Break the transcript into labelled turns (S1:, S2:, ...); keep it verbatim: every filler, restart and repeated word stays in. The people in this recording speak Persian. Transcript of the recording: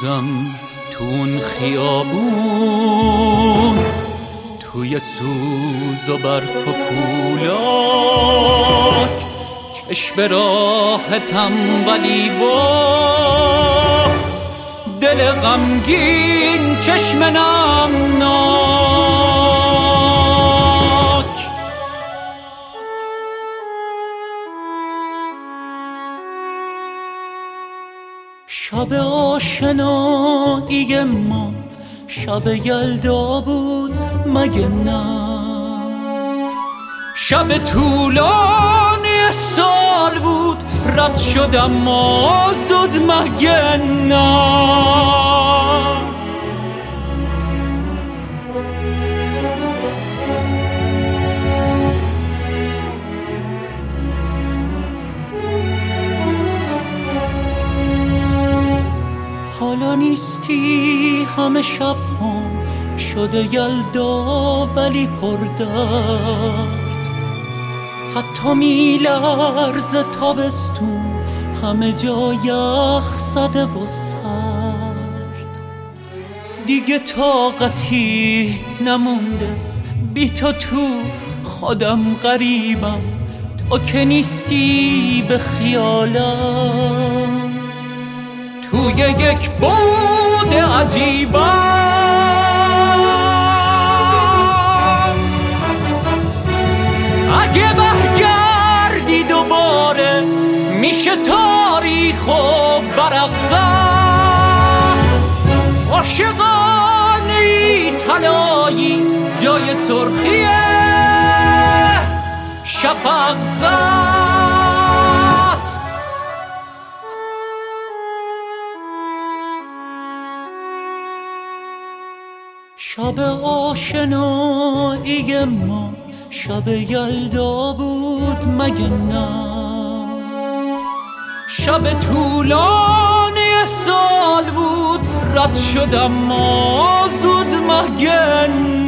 S1: هنوزم تو اون خیابون، توی سوز و برف و کولاک، چشم راحتم ولی با دل غمگین، چشم نمناک. شب آشنایی ما شب یلدا بود مگه نه؟ شب طولانی سال بود رد شدم ما زود مگه نه؟ حالا نیستی همه شب هم شده یلدا ولی پردرد، حتی میلرزه تابستون همه جا یخ زده و سرد. دیگه طاقتی نمونده بی تو، تو خودم غریبم، تو که نیستی به خیالم. توی یک بعد عجیبم، اگه برگردی دوباره میشه تاریخ و برق زد. عاشقانه‌ای طلایی جای سرخیه شفق زد. شب آشنایی ما شب یلدا بود مگه نه؟ شب طولانی سال بود رد شدم ما زود مگه